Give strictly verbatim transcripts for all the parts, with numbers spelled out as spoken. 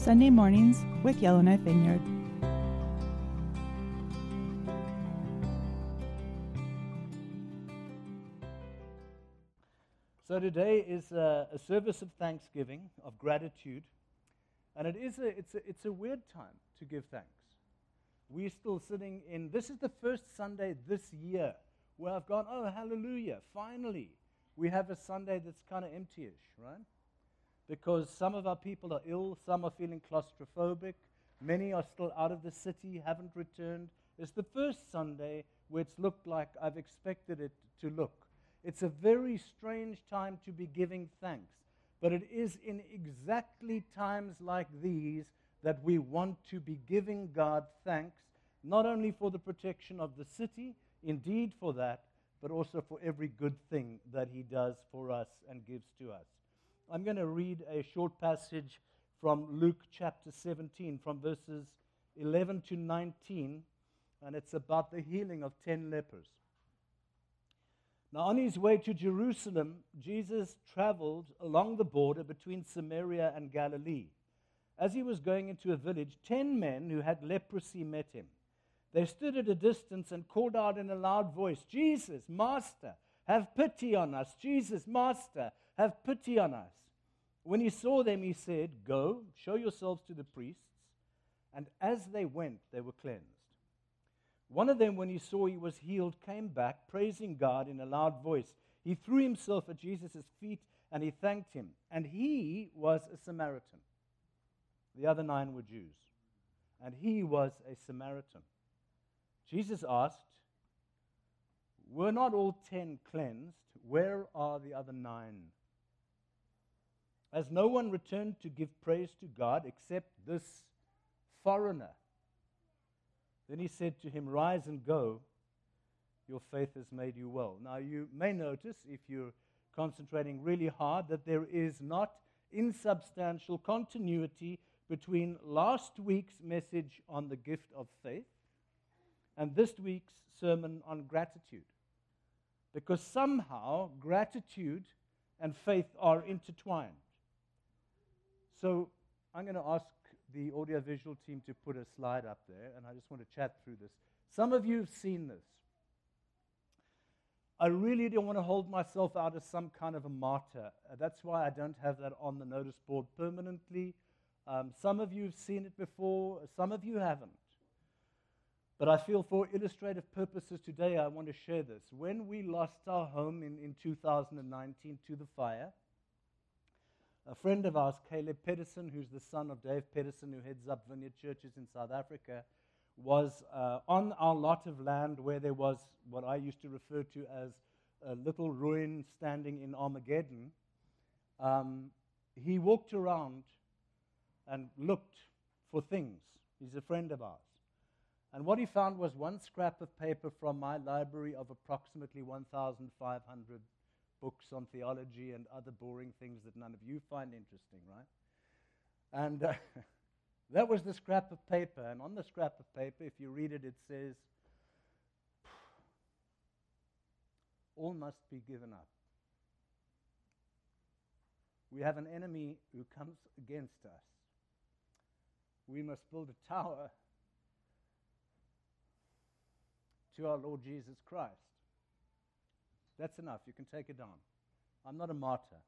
Sunday mornings with Yellowknife Vineyard. So today is a, a service of thanksgiving, of gratitude, and it is a, it's, a, it's a weird time to give thanks. We're still sitting in, this is the first Sunday this year where I've gone, oh, hallelujah, finally. We have a Sunday that's kind of empty-ish, right? Because some of our people are ill, some are feeling claustrophobic, many are still out of the city, haven't returned. It's the first Sunday where it's looked like I've expected it to look. It's a very strange time to be giving thanks, but it is in exactly times like these that we want to be giving God thanks, not only for the protection of the city, indeed for that, but also for every good thing that He does for us and gives to us. I'm going to read a short passage from Luke chapter seventeen, from verses eleven to nineteen, and it's about the healing of ten lepers. Now, on his way to Jerusalem, Jesus traveled along the border between Samaria and Galilee. As he was going into a village, ten men who had leprosy met him. They stood at a distance and called out in a loud voice, "Jesus, Master, have pity on us. Jesus, Master, have pity on us." When he saw them, he said, "Go, show yourselves to the priests." And as they went, they were cleansed. One of them, when he saw he was healed, came back, praising God in a loud voice. He threw himself at Jesus' feet and he thanked him. And he was a Samaritan. The other nine were Jews. And he was a Samaritan. Jesus asked, "Were not all ten cleansed? Where are the other nine?" As no one returned to give praise to God except this foreigner. Then he said to him, "Rise and go. Your faith has made you well." Now you may notice, if you're concentrating really hard, that there is not insubstantial continuity between last week's message on the gift of faith and this week's sermon on gratitude. Because somehow gratitude and faith are intertwined. So I'm going to ask the audiovisual team to put a slide up there, and I just want to chat through this. Some of you have seen this. I really don't want to hold myself out as some kind of a martyr. Uh, that's why I don't have that on the notice board permanently. Um, some of you have seen it before, some of you haven't. But I feel for illustrative purposes today, I want to share this. When we lost our home in, in two thousand nineteen to the fire, a friend of ours, Caleb Pedersen, who's the son of Dave Pedersen, who heads up Vineyard Churches in South Africa, was uh, on our lot of land where there was what I used to refer to as a little ruin standing in Armageddon. Um, he walked around and looked for things. He's a friend of ours. And what he found was one scrap of paper from my library of approximately one thousand five hundred books on theology and other boring things that none of you find interesting, right? And uh, that was the scrap of paper. And on the scrap of paper, if you read it, it says, "All must be given up. We have an enemy who comes against us. We must build a tower to our Lord Jesus Christ." That's enough. You can take it down. I'm not a martyr.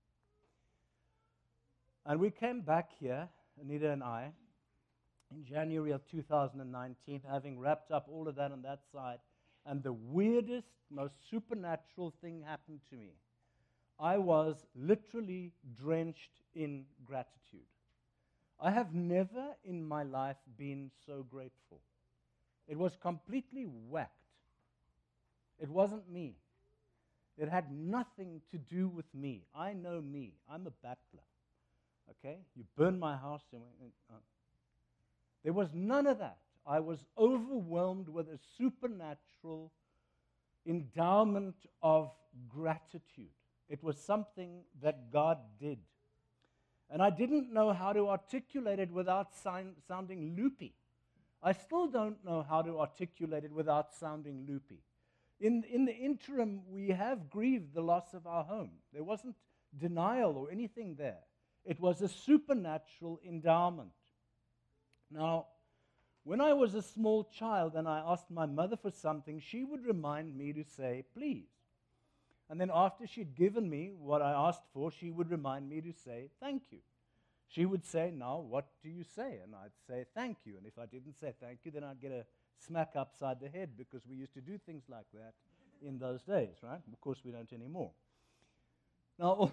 And we came back here, Anita and I, in January of two thousand nineteen, having wrapped up all of that on that side, and the weirdest, most supernatural thing happened to me. I was literally drenched in gratitude. I have never in my life been so grateful. It was completely whacked. It wasn't me. It had nothing to do with me. I know me. I'm a battler. Okay? You burned my house. And uh, there was none of that. I was overwhelmed with a supernatural endowment of gratitude. It was something that God did. And I didn't know how to articulate it without sound, sounding loopy. I still don't know how to articulate it without sounding loopy. In, in the interim, we have grieved the loss of our home. There wasn't denial or anything there. It was a supernatural endowment. Now, when I was a small child and I asked my mother for something, she would remind me to say, please. And then after she'd given me what I asked for, she would remind me to say, thank you. She would say, now, what do you say? And I'd say, thank you. And if I didn't say thank you, then I'd get a smack upside the head, because we used to do things like that in those days, right? Of course, we don't anymore. Now,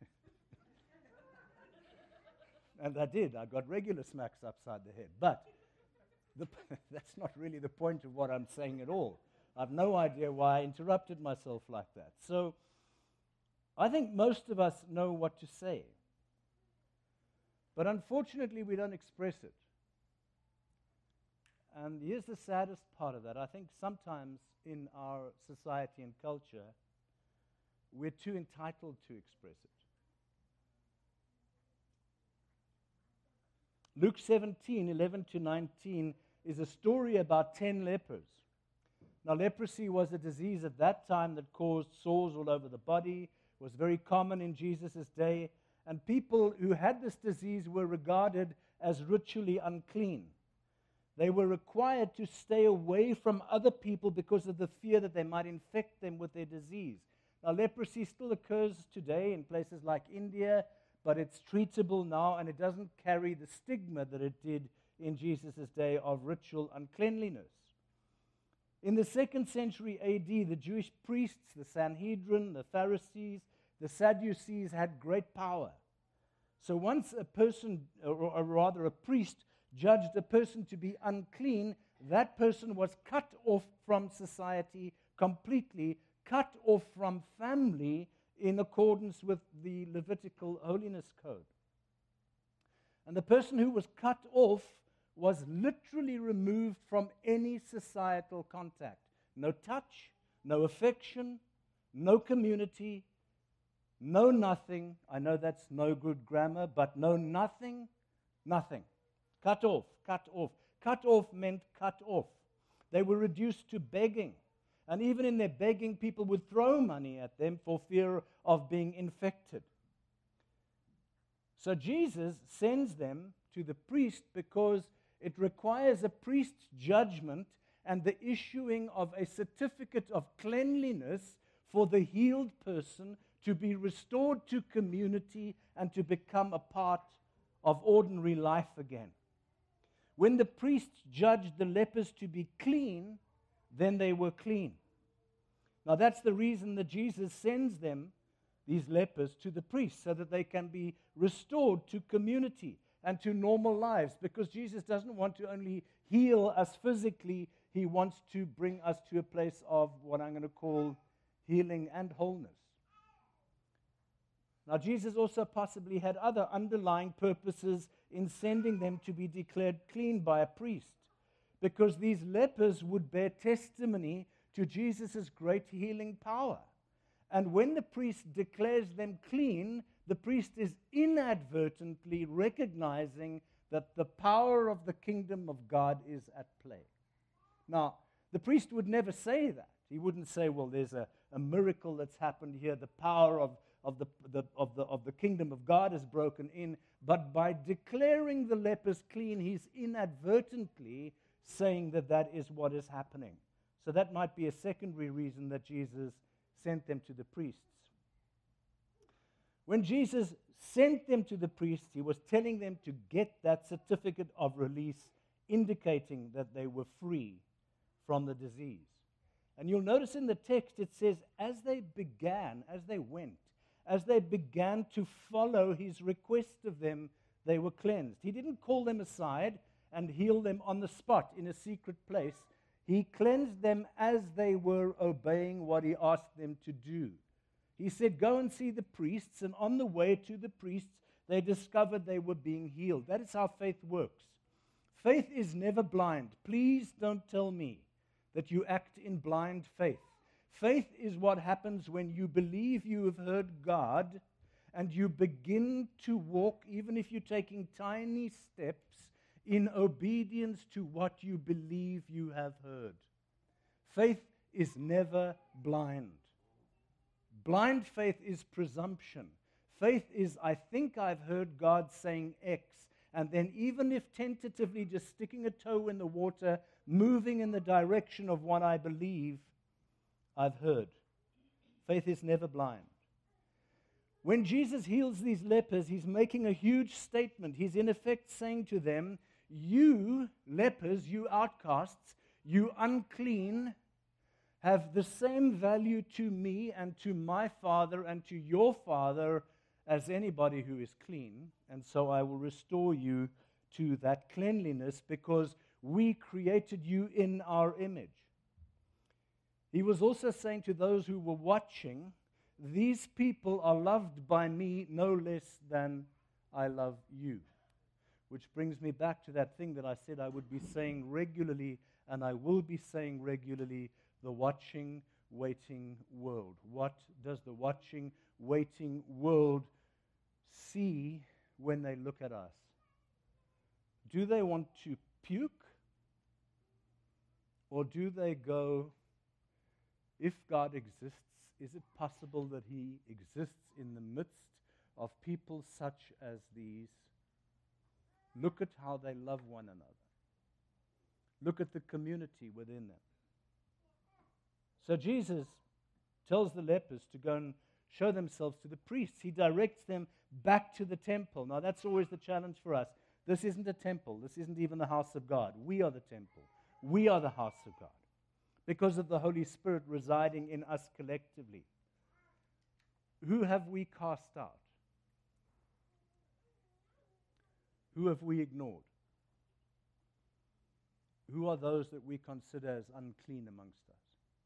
and I did. I got regular smacks upside the head. But the, that's not really the point of what I'm saying at all. I've no idea why I interrupted myself like that. So I think most of us know what to say. But unfortunately, we don't express it. And here's the saddest part of that. I think sometimes in our society and culture, we're too entitled to express it. Luke seventeen, eleven to nineteen is a story about ten lepers. Now, leprosy was a disease at that time that caused sores all over the body, was very common in Jesus' day, and people who had this disease were regarded as ritually unclean. They were required to stay away from other people because of the fear that they might infect them with their disease. Now, leprosy still occurs today in places like India, but it's treatable now, and it doesn't carry the stigma that it did in Jesus' day of ritual uncleanliness. In the second century A D, the Jewish priests, the Sanhedrin, the Pharisees, the Sadducees had great power. So once a person, or, or rather a priest, judged a person to be unclean, that person was cut off from society completely, cut off from family in accordance with the Levitical holiness code. And the person who was cut off was literally removed from any societal contact. No touch, no affection, no community, no nothing. I know that's no good grammar, but no nothing, nothing. Cut off, cut off. Cut off meant cut off. They were reduced to begging. And even in their begging, people would throw money at them for fear of being infected. So Jesus sends them to the priest because it requires a priest's judgment and the issuing of a certificate of cleanliness for the healed person to be restored to community and to become a part of ordinary life again. When the priests judged the lepers to be clean, then they were clean. Now that's the reason that Jesus sends them, these lepers, to the priests, so that they can be restored to community and to normal lives, because Jesus doesn't want to only heal us physically, he wants to bring us to a place of what I'm going to call healing and wholeness. Now, Jesus also possibly had other underlying purposes in sending them to be declared clean by a priest, because these lepers would bear testimony to Jesus' great healing power. And when the priest declares them clean, the priest is inadvertently recognizing that the power of the kingdom of God is at play. Now, the priest would never say that. He wouldn't say, well, there's a, a miracle that's happened here. The power of, of, the, the, of, the, of the kingdom of God is broken in. But by declaring the lepers clean, he's inadvertently saying that that is what is happening. So that might be a secondary reason that Jesus sent them to the priests. When Jesus sent them to the priests, he was telling them to get that certificate of release, indicating that they were free from the disease. And you'll notice in the text it says, as they began, as they went, as they began to follow his request of them, they were cleansed. He didn't call them aside and heal them on the spot in a secret place. He cleansed them as they were obeying what he asked them to do. He said, go and see the priests, and on the way to the priests, they discovered they were being healed. That is how faith works. Faith is never blind. Please don't tell me that you act in blind faith. Faith is what happens when you believe you have heard God, and you begin to walk, even if you're taking tiny steps, in obedience to what you believe you have heard. Faith is never blind. Blind faith is presumption. Faith is, I think I've heard God saying X, and then even if tentatively just sticking a toe in the water, moving in the direction of what I believe, I've heard. Faith is never blind. When Jesus heals these lepers, he's making a huge statement. He's in effect saying to them, you lepers, you outcasts, you unclean, have the same value to me and to my Father and to your Father as anybody who is clean. And so I will restore you to that cleanliness because we created you in our image. He was also saying to those who were watching, these people are loved by me no less than I love you. Which brings me back to that thing that I said I would be saying regularly, and I will be saying regularly, the watching, waiting world. What does the watching, waiting world see when they look at us? Do they want to puke? Or do they go, if God exists, is it possible that he exists in the midst of people such as these? Look at how they love one another. Look at the community within them. So Jesus tells the lepers to go and show themselves to the priests. He directs them back to the temple. Now that's always the challenge for us. This isn't a temple. This isn't even the house of God. We are the temple. We are the house of God, because of the Holy Spirit residing in us collectively. Who have we cast out? Who have we ignored? Who are those that we consider as unclean amongst us?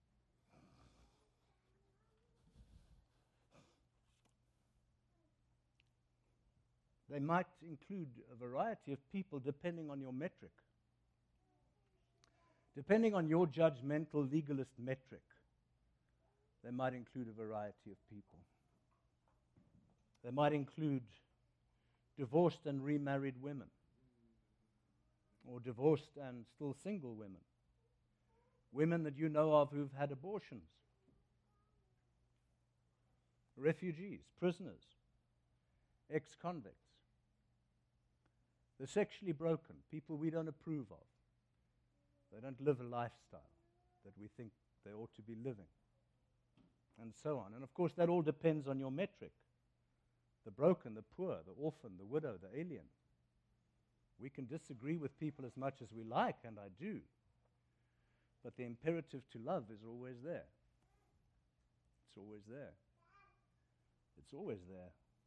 They might include a variety of people depending on your metric. Depending on your judgmental legalist metric, they might include a variety of people. They might include divorced and remarried women, or divorced and still single women, women that you know of who've had abortions, refugees, prisoners, ex-convicts, the sexually broken, people we don't approve of. They don't live a lifestyle that we think they ought to be living, and so on. And of course, that all depends on your metric. The broken, the poor, the orphan, the widow, the alien. We can disagree with people as much as we like, and I do. But the imperative to love is always there. It's always there. It's always there.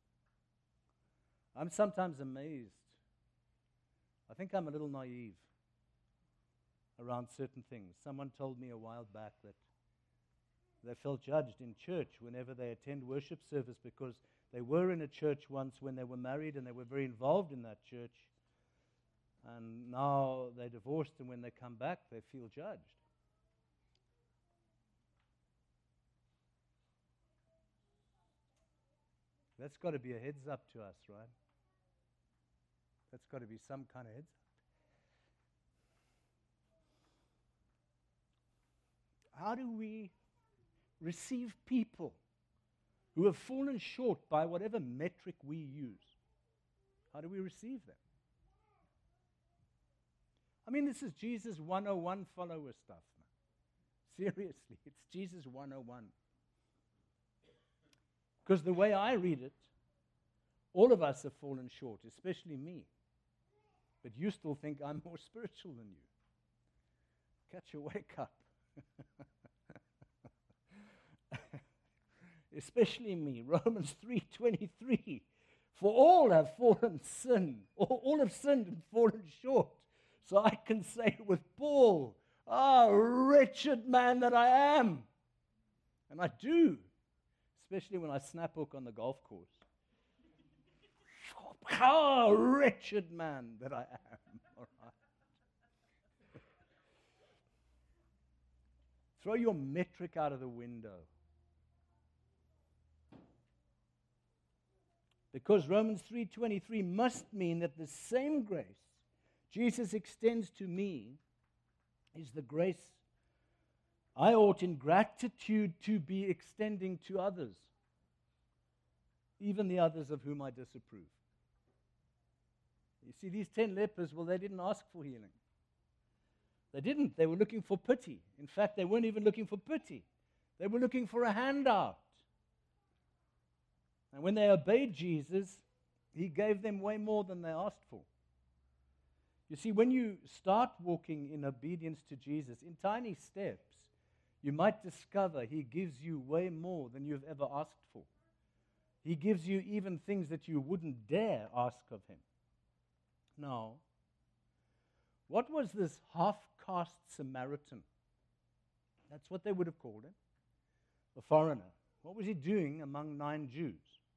I'm sometimes amazed. I think I'm a little naive around certain things. Someone told me a while back that they felt judged in church whenever they attend worship service because they were in a church once when they were married and they were very involved in that church. And now they're divorced, and when they come back, they feel judged. That's got to be a heads up to us, right? That's got to be some kind of heads up. How do we receive people who have fallen short by whatever metric we use? How do we receive them? I mean, this is Jesus one oh one follower stuff. Man. Seriously, it's Jesus one oh one. Because the way I read it, all of us have fallen short, especially me. But you still think I'm more spiritual than you. Catch a wake up. Especially me, Romans three twenty-three. For all have fallen sin, all, all have sinned and fallen short. So I can say with Paul, ah, wretched man that I am. And I do, especially when I snap hook on the golf course. Ah, wretched man that I am. All right. Throw your metric out of the window. Because Romans three twenty-three must mean that the same grace Jesus extends to me is the grace I ought in gratitude to be extending to others. even the others of whom I disapprove. You see, these ten lepers, well, they didn't ask for healing. They didn't. They were looking for pity. In fact, they weren't even looking for pity. They were looking for a handout. And when they obeyed Jesus, he gave them way more than they asked for. You see, when you start walking in obedience to Jesus in tiny steps, you might discover he gives you way more than you've ever asked for. He gives you even things that you wouldn't dare ask of him. Now, what was this half-caste Samaritan? That's what they would have called him, a foreigner. What was he doing among nine Jews?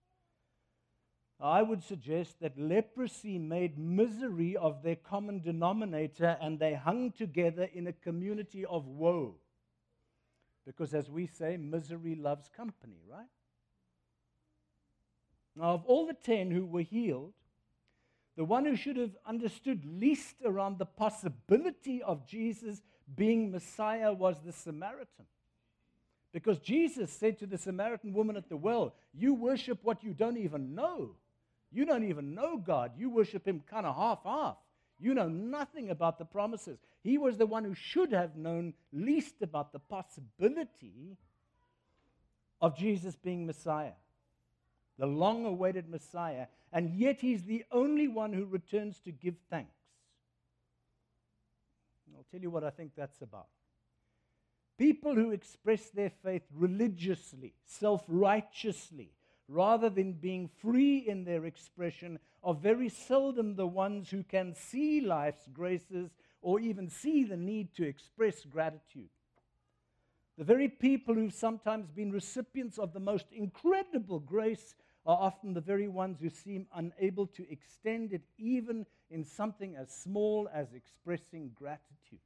I would suggest that leprosy made misery of their common denominator, and they hung together in a community of woe. Because as we say, misery loves company, right? Now, of all the ten who were healed, the one who should have understood least around the possibility of Jesus being Messiah was the Samaritan. Because Jesus said to the Samaritan woman at the well, you worship what you don't even know. You don't even know God. You worship him kind of half-half. You know nothing about the promises. He was the one who should have known least about the possibility of Jesus being Messiah, the long-awaited Messiah, and yet he's the only one who returns to give thanks. I'll tell you what I think that's about. People who express their faith religiously, self-righteously, rather than being free in their expression, are very seldom the ones who can see life's graces or even see the need to express gratitude. The very people who've sometimes been recipients of the most incredible grace are often the very ones who seem unable to extend it even in something as small as expressing gratitude.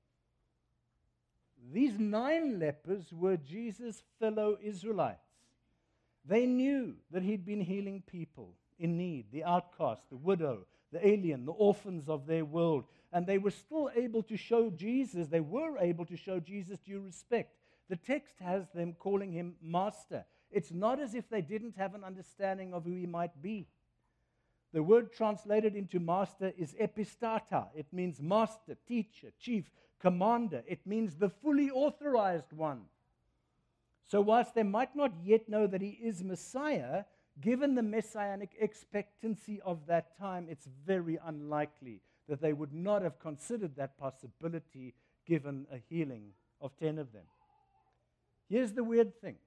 These nine lepers were Jesus' fellow Israelites. They knew that he'd been healing people in need, the outcast, the widow, the alien, the orphans of their world, and they were still able to show Jesus, they were able to show Jesus due respect. The text has them calling him Master. It's not as if they didn't have an understanding of who he might be. The word translated into master is epistata. It means master, teacher, chief, commander. It means the fully authorized one. So whilst they might not yet know that he is Messiah, given the messianic expectancy of that time, it's very unlikely that they would not have considered that possibility given a healing of ten of them. Here's the weird thing.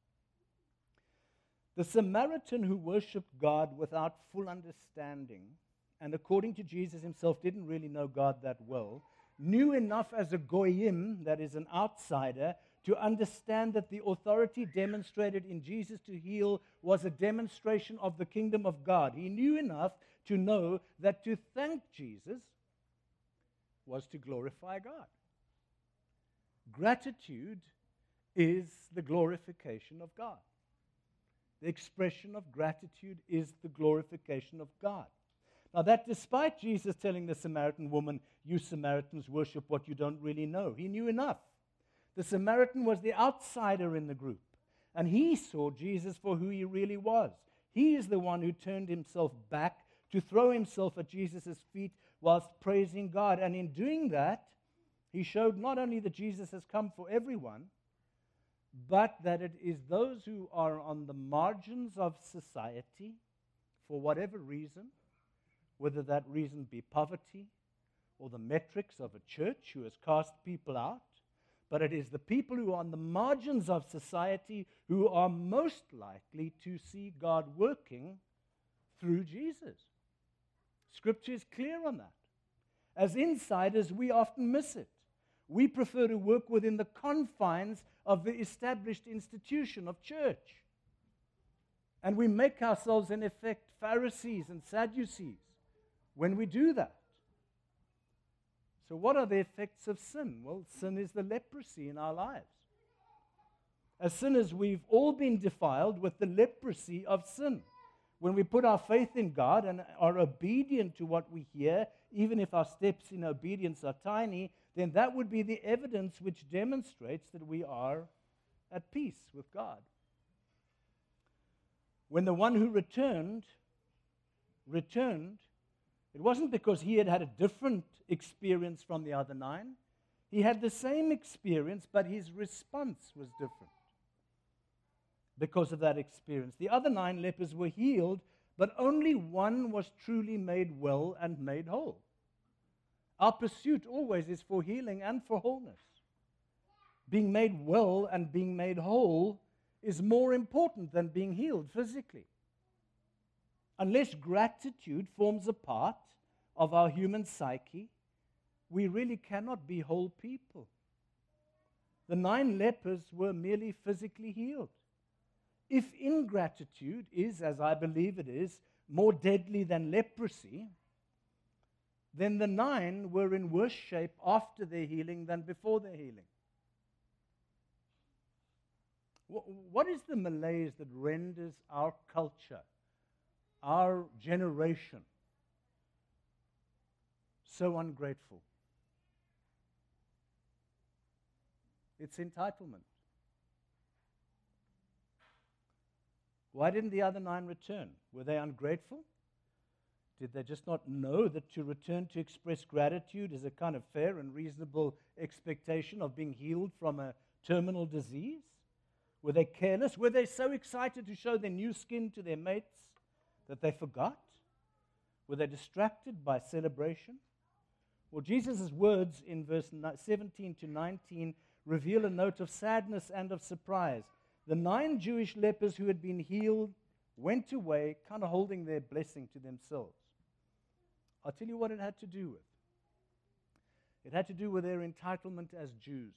The Samaritan who worshipped God without full understanding, and according to Jesus himself didn't really know God that well, knew enough as a goyim, that is an outsider, to understand that the authority demonstrated in Jesus to heal was a demonstration of the kingdom of God. He knew enough to know that to thank Jesus was to glorify God. Gratitude is the glorification of God. The expression of gratitude is the glorification of God. Now that despite Jesus telling the Samaritan woman, you Samaritans worship what you don't really know, he knew enough. The Samaritan was the outsider in the group, and he saw Jesus for who he really was. He is the one who turned himself back to throw himself at Jesus' feet whilst praising God. And in doing that, he showed not only that Jesus has come for everyone, but that it is those who are on the margins of society, for whatever reason, whether that reason be poverty or the metrics of a church who has cast people out, but it is the people who are on the margins of society who are most likely to see God working through Jesus. Scripture is clear on that. As insiders, we often miss it. We prefer to work within the confines of the established institution of church. And we make ourselves, in effect, Pharisees and Sadducees when we do that. So what are the effects of sin? Well, sin is the leprosy in our lives. As sinners, we've all been defiled with the leprosy of sin. When we put our faith in God and are obedient to what we hear, even if our steps in obedience are tiny, then that would be the evidence which demonstrates that we are at peace with God. When the one who returned, returned, it wasn't because he had had a different experience from the other nine. He had the same experience, but his response was different because of that experience. The other nine lepers were healed, but only one was truly made well and made whole. Our pursuit always is for healing and for wholeness. Being made well and being made whole is more important than being healed physically. Unless gratitude forms a part of our human psyche, we really cannot be whole people. The nine lepers were merely physically healed. If ingratitude is, as I believe it is, more deadly than leprosy, then the nine were in worse shape after their healing than before their healing. What is the malaise that renders our culture, our generation, so ungrateful? It's entitlement. Why didn't the other nine return? Were they ungrateful? Did they just not know that to return to express gratitude is a kind of fair and reasonable expectation of being healed from a terminal disease? Were they careless? Were they so excited to show their new skin to their mates that they forgot? Were they distracted by celebration? Well, Jesus' words in verse seventeen to nineteen reveal a note of sadness and of surprise. The nine Jewish lepers who had been healed went away, kind of holding their blessing to themselves. I'll tell you what it had to do with. It had to do with their entitlement as Jews.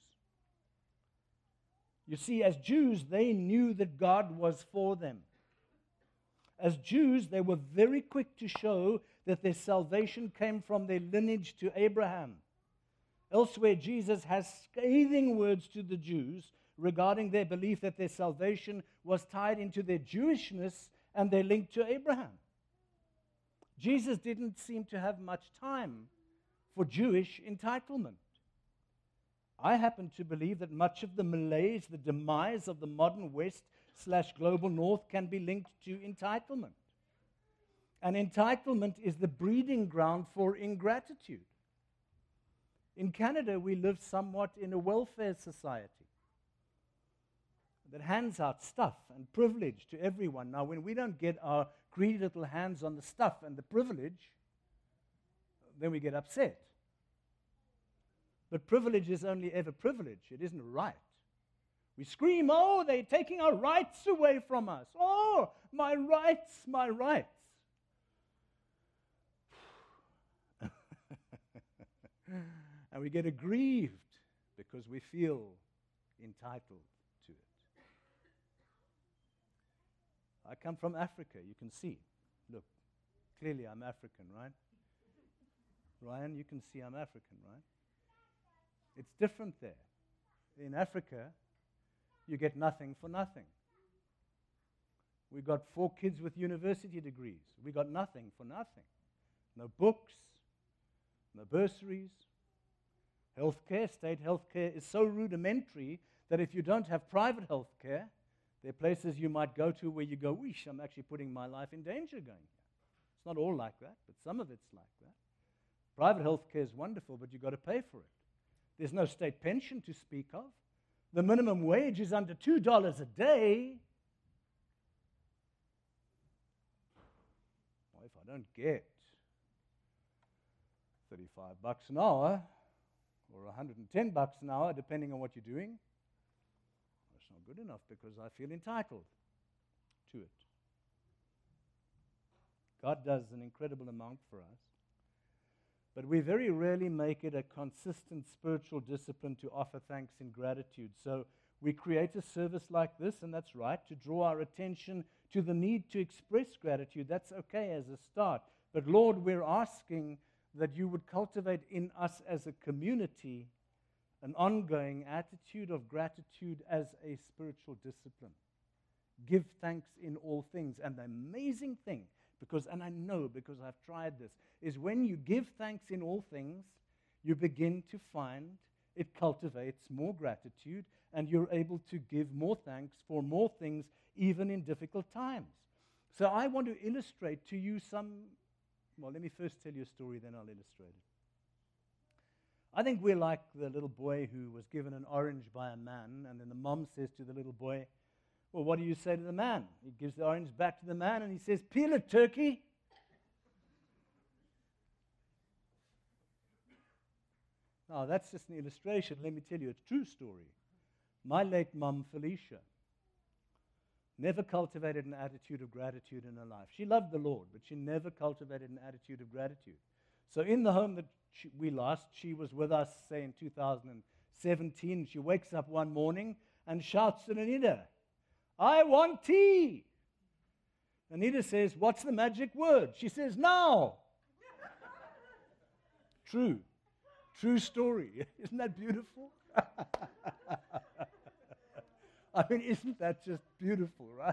You see, as Jews, they knew that God was for them. As Jews, they were very quick to show that their salvation came from their lineage to Abraham. Elsewhere, Jesus has scathing words to the Jews regarding their belief that their salvation was tied into their Jewishness and their link to Abraham. Jesus didn't seem to have much time for Jewish entitlement. I happen to believe that much of the malaise, the demise of the modern West slash global North can be linked to entitlement. And entitlement is the breeding ground for ingratitude. In Canada, we live somewhat in a welfare society that hands out stuff and privilege to everyone. Now, when we don't get our greedy little hands on the stuff and the privilege, then we get upset. But privilege is only ever privilege. It isn't right. We scream, oh, they're taking our rights away from us. Oh, my rights, my rights. And we get aggrieved because we feel entitled to it. I come from Africa, you can see. Look, clearly I'm African, right? Ryan, you can see I'm African, right? It's different there. In Africa, you get nothing for nothing. We got four kids with university degrees. We got nothing for nothing. No books, no bursaries. Healthcare, state healthcare is so rudimentary that if you don't have private healthcare, there are places you might go to where you go, wish, I'm actually putting my life in danger going here. It's not all like that, but some of it's like that. Private healthcare is wonderful, but you've got to pay for it. There's no state pension to speak of. The minimum wage is under two dollars a day. Well, if I don't get thirty-five bucks an hour, or one hundred ten bucks an hour, depending on what you're doing, that's not good enough because I feel entitled to it. God does an incredible amount for us, but we very rarely make it a consistent spiritual discipline to offer thanks in gratitude. So we create a service like this, and that's right, to draw our attention to the need to express gratitude. That's okay as a start. But Lord, we're asking that you would cultivate in us as a community an ongoing attitude of gratitude as a spiritual discipline. Give thanks in all things. And the amazing thing, because, and I know because I've tried this, is when you give thanks in all things, you begin to find it cultivates more gratitude, and you're able to give more thanks for more things, even in difficult times. So I want to illustrate to you some, well, let me first tell you a story, then I'll illustrate it. I think we're like the little boy who was given an orange by a man, and then the mom says to the little boy, well, what do you say to the man? He gives the orange back to the man, and he says, peel it, turkey. Now, that's just an illustration. Let me tell you a true story. My late mum, Felicia, never cultivated an attitude of gratitude in her life. She loved the Lord, but she never cultivated an attitude of gratitude. So in the home that she, we lost, she was with us, say, in two thousand seventeen. She wakes up one morning and shouts to Anita, I want tea. Anita says, what's the magic word? She says, now. True. True story. Isn't that beautiful? I mean, isn't that just beautiful, right?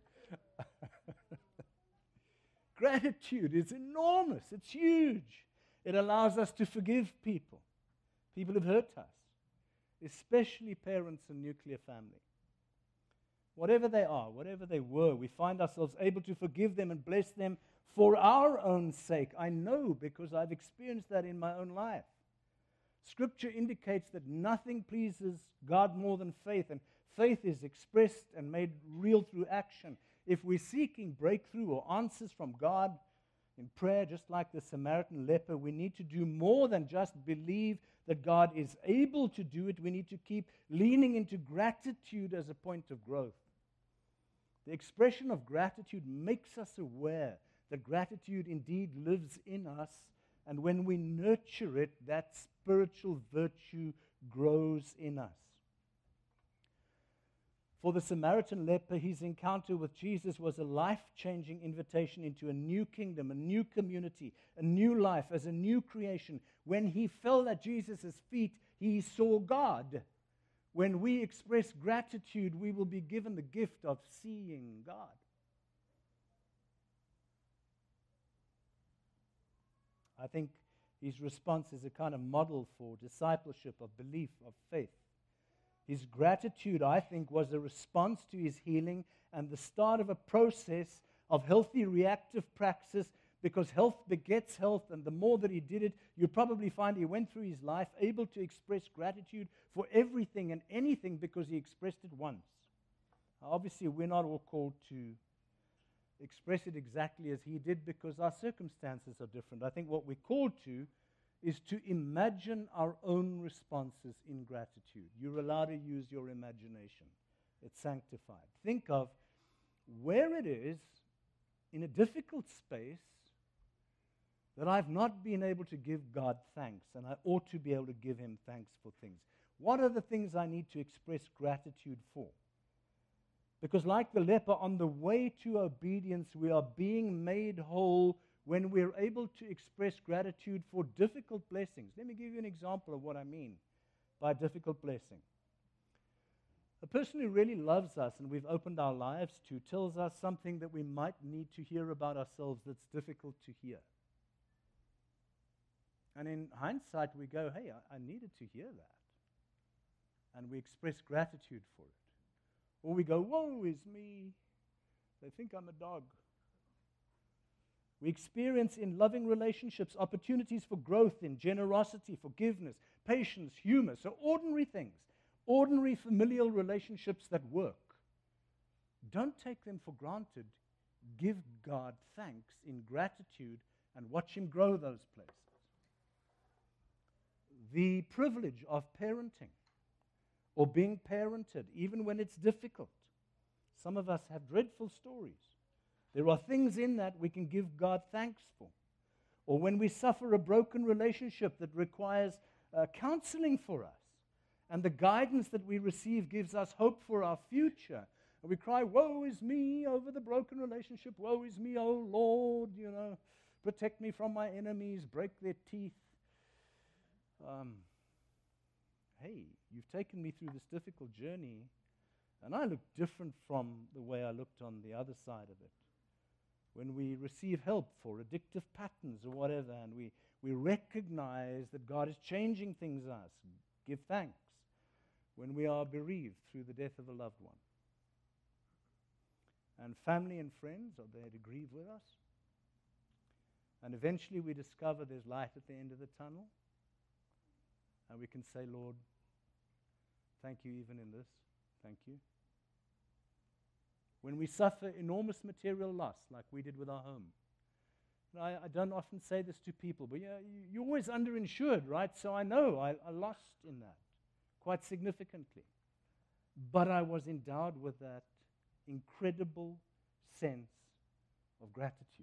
Gratitude is enormous. It's huge. It allows us to forgive people, people who've hurt us, especially parents and nuclear family. Whatever they are, whatever they were, we find ourselves able to forgive them and bless them for our own sake. I know because I've experienced that in my own life. Scripture indicates that nothing pleases God more than faith, and faith is expressed and made real through action. If we're seeking breakthrough or answers from God in prayer, just like the Samaritan leper, we need to do more than just believe that God is able to do it. We need to keep leaning into gratitude as a point of growth. The expression of gratitude makes us aware that gratitude indeed lives in us, and when we nurture it, that spiritual virtue grows in us. For the Samaritan leper, his encounter with Jesus was a life-changing invitation into a new kingdom, a new community, a new life, as a new creation. When he fell at Jesus' feet, he saw God. When we express gratitude, we will be given the gift of seeing God. I think his response is a kind of model for discipleship, of belief, of faith. His gratitude, I think, was a response to his healing and the start of a process of healthy reactive praxis, because health begets health, and the more that he did it, you'll probably find he went through his life able to express gratitude for everything and anything because he expressed it once. Now, obviously, we're not all called to express it exactly as he did because our circumstances are different. I think what we're called to is to imagine our own responses in gratitude. You're allowed to use your imagination. It's sanctified. Think of where it is in a difficult space that I've not been able to give God thanks, and I ought to be able to give him thanks for things. What are the things I need to express gratitude for? Because like the leper, on the way to obedience, we are being made whole when we're able to express gratitude for difficult blessings. Let me give you an example of what I mean by difficult blessing. A person who really loves us and we've opened our lives to tells us something that we might need to hear about ourselves that's difficult to hear. And in hindsight, we go, hey, I, I needed to hear that. And we express gratitude for it. Or we go, woe is me. They think I'm a dog. We experience in loving relationships opportunities for growth in generosity, forgiveness, patience, humor. So ordinary things, ordinary familial relationships that work. Don't take them for granted. Give God thanks in gratitude and watch him grow those places. The privilege of parenting or being parented, even when it's difficult. Some of us have dreadful stories. There are things in that we can give God thanks for. Or when we suffer a broken relationship that requires uh, counseling for us, and the guidance that we receive gives us hope for our future. And we cry, woe is me over the broken relationship. Woe is me, oh Lord, you know, protect me from my enemies, break their teeth. Um, hey, you've taken me through this difficult journey, and I look different from the way I looked on the other side of it. When we receive help for addictive patterns or whatever, and we, we recognize that God is changing things in us, give thanks. When we are bereaved through the death of a loved one. And family and friends are there to grieve with us. And eventually we discover there's light at the end of the tunnel. And we can say, Lord, thank you even in this. Thank you. When we suffer enormous material loss, like we did with our home. And I, I don't often say this to people, but yeah, you, you're always underinsured, right? So I know I, I lost in that quite significantly. But I was endowed with that incredible sense of gratitude.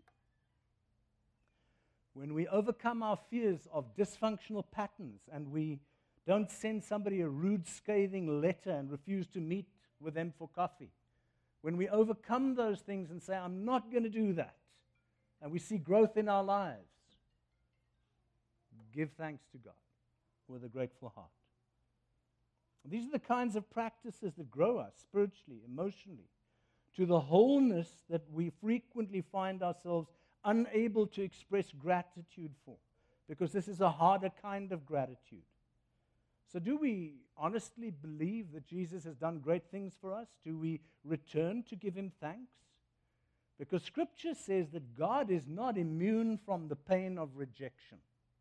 When we overcome our fears of dysfunctional patterns and we don't send somebody a rude, scathing letter and refuse to meet with them for coffee. When we overcome those things and say, I'm not going to do that, and we see growth in our lives, give thanks to God with a grateful heart. These are the kinds of practices that grow us spiritually, emotionally, to the wholeness that we frequently find ourselves unable to express gratitude for, because this is a harder kind of gratitude. So do we honestly believe that Jesus has done great things for us? Do we return to give him thanks? Because Scripture says that God is not immune from the pain of rejection.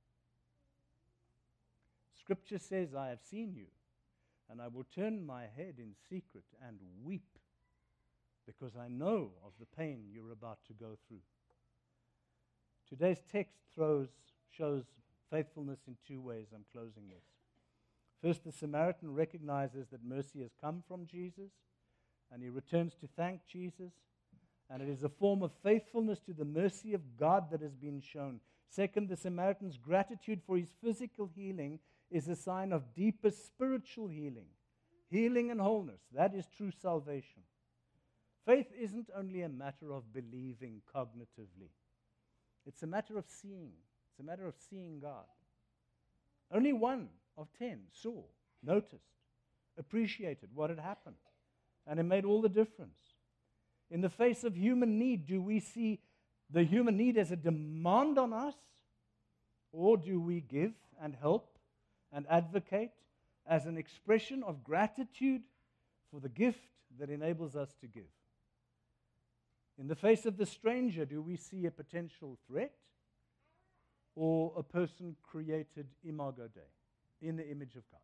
Scripture says, I have seen you, and I will turn my head in secret and weep, because I know of the pain you're about to go through. Today's text throws, shows faithfulness in two ways. I'm closing this. First, the Samaritan recognizes that mercy has come from Jesus, and he returns to thank Jesus, and it is a form of faithfulness to the mercy of God that has been shown. Second, the Samaritan's gratitude for his physical healing is a sign of deeper spiritual healing. Healing and wholeness, that is true salvation. Faith isn't only a matter of believing cognitively. It's a matter of seeing. It's a matter of seeing God. Only one of ten saw, noticed, appreciated what had happened, and it made all the difference. In the face of human need, do we see the human need as a demand on us, or do we give and help and advocate as an expression of gratitude for the gift that enables us to give? In the face of the stranger, do we see a potential threat or a person created imago Dei, in the image of God?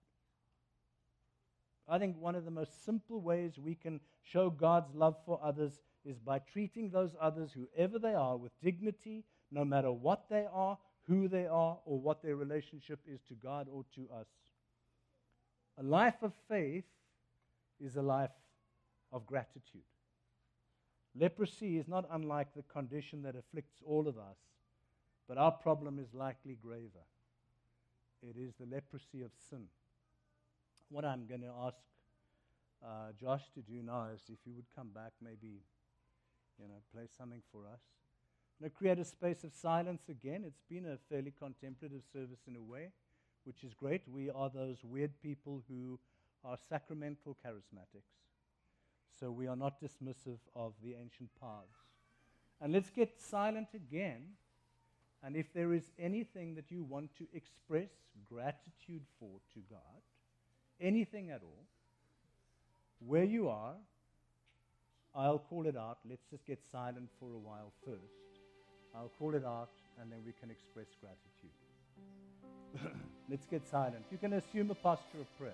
I think one of the most simple ways we can show God's love for others is by treating those others, whoever they are, with dignity, no matter what they are, who they are, or what their relationship is to God or to us. A life of faith is a life of gratitude. Leprosy is not unlike the condition that afflicts all of us, but our problem is likely graver. It is the leprosy of sin. What I'm going to ask uh, Josh to do now is, if he would come back, maybe, you know, play something for us. I'm going to create a space of silence again. It's been a fairly contemplative service in a way, which is great. We are those weird people who are sacramental charismatics. So we are not dismissive of the ancient paths. And let's get silent again. And if there is anything that you want to express gratitude for to God, anything at all, where you are, I'll call it out. Let's just get silent for a while first. I'll call it out, and then we can express gratitude. Let's get silent. You can assume a posture of prayer.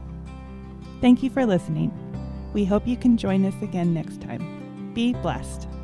Thank you for listening. We hope you can join us again next time. Be blessed.